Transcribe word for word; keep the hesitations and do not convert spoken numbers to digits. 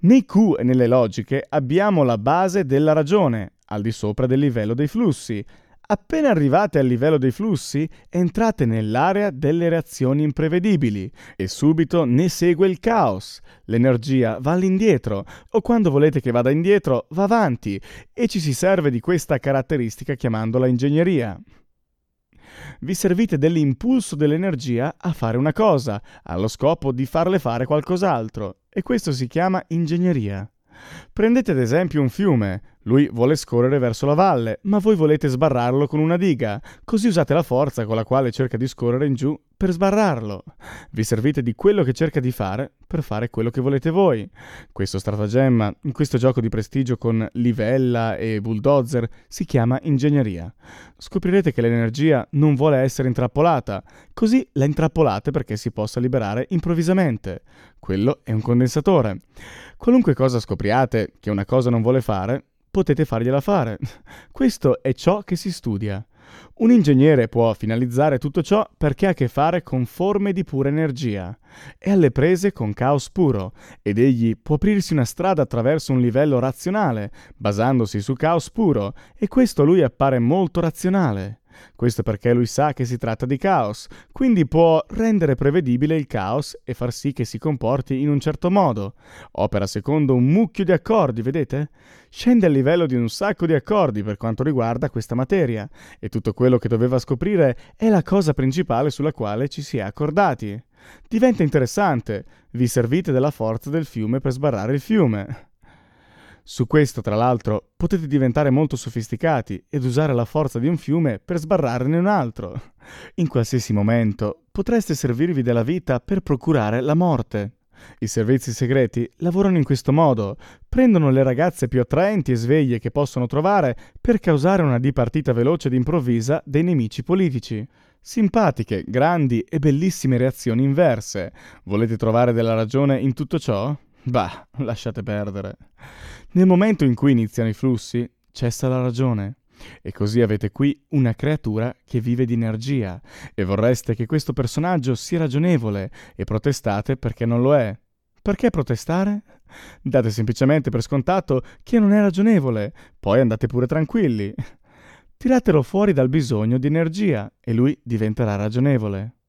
Nei Q e nelle logiche abbiamo la base della ragione, al di sopra del livello dei flussi. Appena arrivate al livello dei flussi, entrate nell'area delle reazioni imprevedibili e subito ne segue il caos. L'energia va all'indietro o quando volete che vada indietro va avanti e ci si serve di questa caratteristica chiamandola ingegneria. Vi servite dell'impulso dell'energia a fare una cosa, allo scopo di farle fare qualcos'altro, e questo si chiama ingegneria. Prendete ad esempio un fiume. Lui vuole scorrere verso la valle, ma voi volete sbarrarlo con una diga, così usate la forza con la quale cerca di scorrere in giù per sbarrarlo. Vi servite di quello che cerca di fare per fare quello che volete voi. Questo stratagemma, in questo gioco di prestigio con livella e bulldozer, si chiama ingegneria. Scoprirete che l'energia non vuole essere intrappolata, così la intrappolate perché si possa liberare improvvisamente. Quello è un condensatore. Qualunque cosa scopriate che una cosa non vuole fare, potete fargliela fare. Questo è ciò che si studia. Un ingegnere può finalizzare tutto ciò perché ha a che fare con forme di pura energia. È alle prese con caos puro ed egli può aprirsi una strada attraverso un livello razionale, basandosi su caos puro, e questo a lui appare molto razionale. Questo perché lui sa che si tratta di caos, quindi può rendere prevedibile il caos e far sì che si comporti in un certo modo. Opera secondo un mucchio di accordi, vedete? Scende al livello di un sacco di accordi per quanto riguarda questa materia, e tutto quello che doveva scoprire è la cosa principale sulla quale ci si è accordati. Diventa interessante, vi servite della forza del fiume per sbarrare il fiume. Su questo, tra l'altro, potete diventare molto sofisticati ed usare la forza di un fiume per sbarrarne un altro. In qualsiasi momento potreste servirvi della vita per procurare la morte. I servizi segreti lavorano in questo modo, prendono le ragazze più attraenti e sveglie che possono trovare per causare una dipartita veloce ed improvvisa dei nemici politici. Simpatiche, grandi e bellissime reazioni inverse. Volete trovare della ragione in tutto ciò? Bah, lasciate perdere. Nel momento in cui iniziano i flussi, cessa la ragione. E così avete qui una creatura che vive di energia e vorreste che questo personaggio sia ragionevole e protestate perché non lo è. Perché protestare? Date semplicemente per scontato che non è ragionevole, poi andate pure tranquilli. Tiratelo fuori dal bisogno di energia e lui diventerà ragionevole.